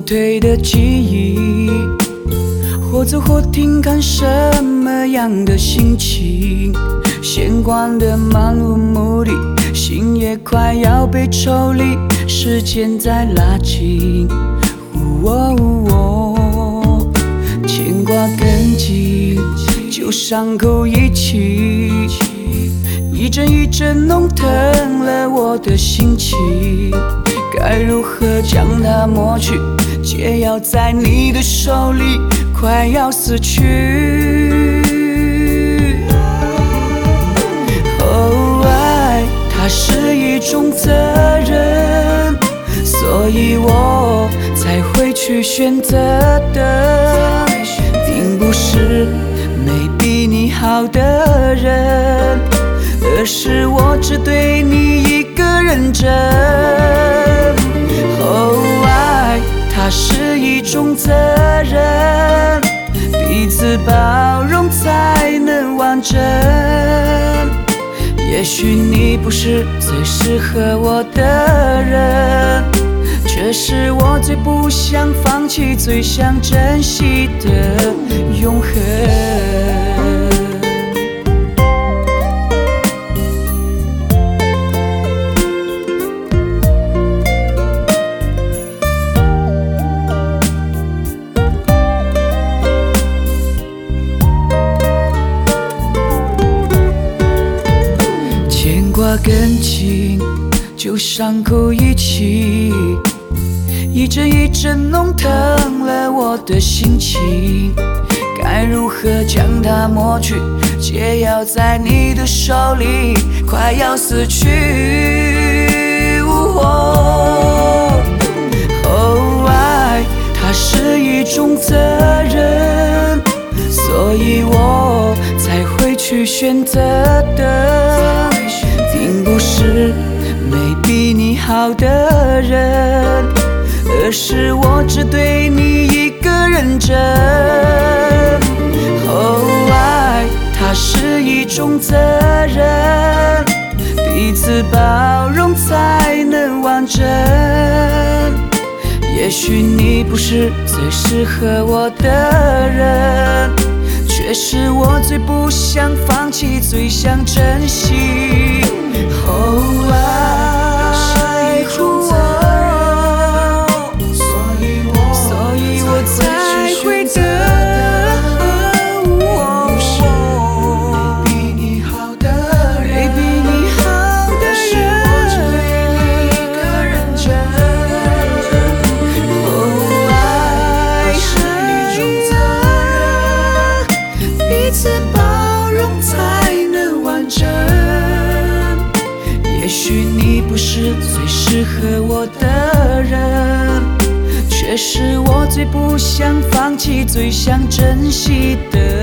退的记忆，或走或停，看什么样的心情。闲逛的漫无目的，心也快要被抽离，时间在拉近。牵挂更紧，旧伤口一起，一阵一阵弄疼了我的心情。该如何将它抹去？解药在你的手里，快要死去。爱，它是一种责任，所以我才会去选择的，并不是没比你好的人，而是我只对你一个认真。爱，它是一种责任，彼此包容才能完整。也许你不是最适合我的人，却是我最不想放弃、最想珍惜的永恒。牵挂更紧，旧伤口一起，一阵一阵弄疼了我的心情。该如何将它抹去？解药在你的手里，快要死去。爱，它是一种责任，所以我才会去选择的，并不是没比你好的人，而是我只对你一个认真。爱，它是一种责任，彼此包容才能完整。也许你不是最适合我的人，却是我最不想放弃、最想珍惜。爱是一种责任，所以我才会选择的，不是没比你好的人，而是我只对你一个认真。爱是一种责任，彼此包容才能完整。也许你不是最适合我的人，却是我最不想放弃、最想珍惜的。